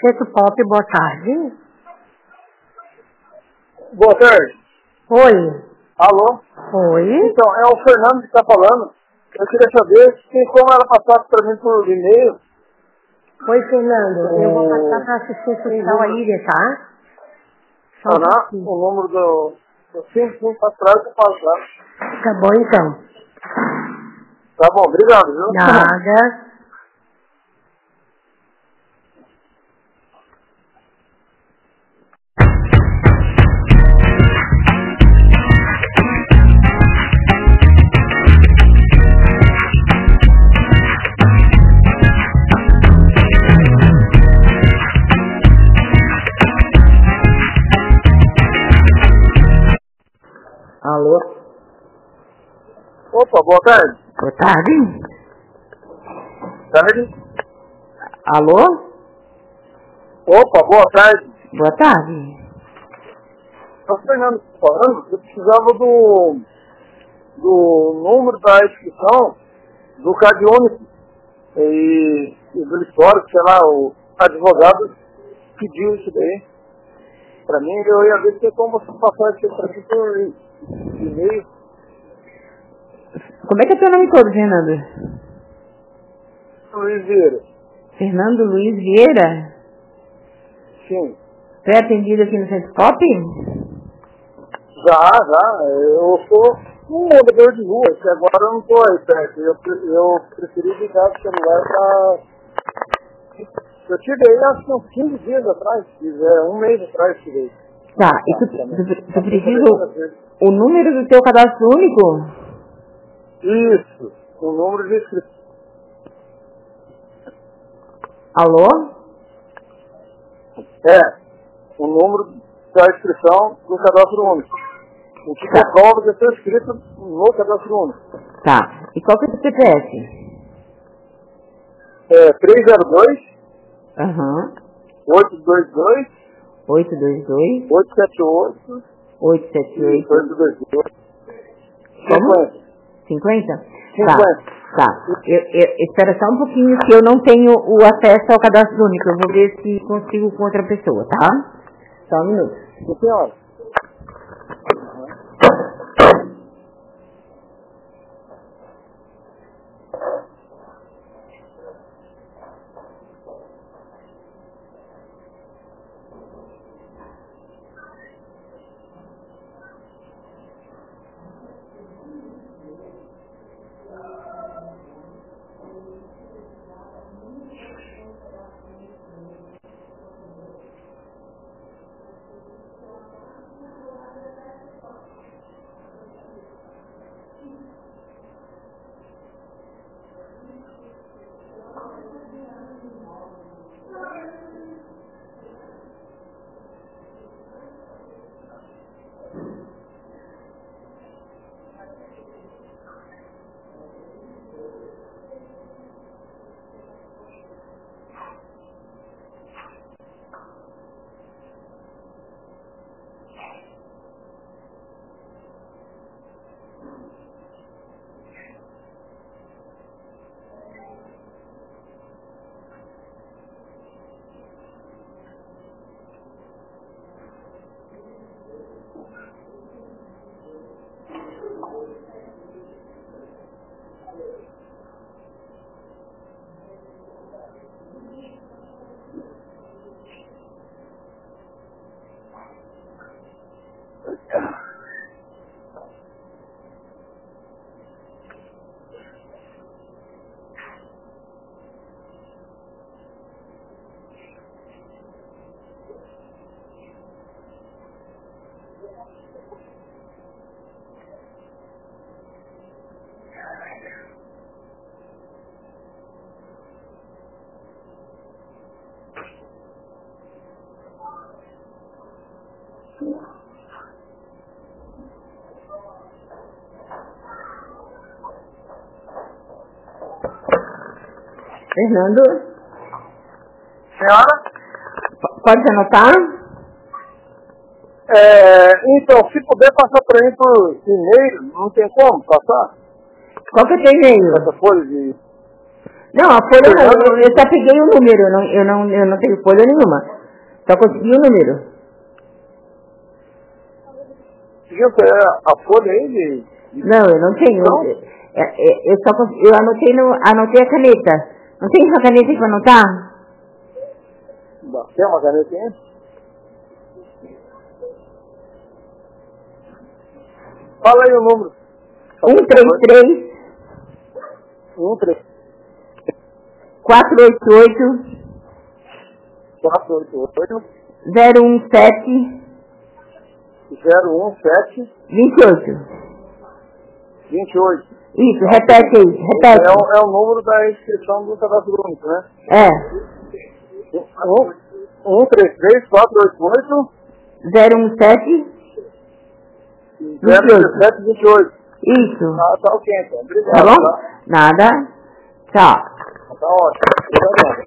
Centro Pop, boa tarde. Boa tarde. Oi. Alô? Oi. Então, é o Fernando que está falando. Eu queria saber se tem como ela passar para mim por e-mail. Oi, Fernando. Eu vou passar para a assistência social aí, tá? Só um pouquinho. O número do... Sim, para trás eu passo, tá? Tá bom, então. Tá bom, obrigado, viu? Nada. Alô? Opa, boa tarde. Boa tarde. Tarde? Alô? Opa, boa tarde. Boa tarde. É o Fernando que está falando. Eu precisava do número da inscrição do CAD único e do histórico, sei lá, o advogado pediu isso daí para mim. Eu ia ver se tem como você passar isso para mim por e-mail. Como é que é teu nome todo, Fernando? Luiz Vieira. Fernando Luiz Vieira? Sim. Você é atendido aqui no Centro Pop? Já. Eu sou um morador de rua, que agora eu não estou aí perto. Eu preferi ligar do celular para... Eu tirei acho que uns 15 dias atrás, um mês atrás tirei. Tá, e tu precisa o número do teu cadastro único? Isso, o número de inscrição. Alô? O número da inscrição do cadastro único. O que comprova que eu estou inscrito no cadastro único. Tá, e qual que é o teu CPF? 302 Aham. 822 822 878 878 822 Como? 50. 50? Tá. Espera só um pouquinho que eu não tenho o acesso ao cadastro único. Eu vou ver se consigo com outra pessoa, tá? Só um minuto. Sim, senhora. Fernando? Senhora? Pode anotar? Então, se puder passar para mim por e-mail, não tem como passar? Qual que é o teu e-mail? Essa folha de... Não, a folha eu só peguei o número, eu não tenho folha nenhuma. Só consegui o número. Gente, a folha aí Não, eu não tenho. Eu só eu anotei a caneta. Não tem essa caneta para anotar? Tem uma canetinha? Fala aí o número. 133 488 017 28. Isso, repete aí, repete. É o número da inscrição do cadastro único, né? É. 133 488 017 28. Isso. Tá ok, então. Obrigado. Tá bom? Nada. Tchau. Tá ótimo. Obrigado.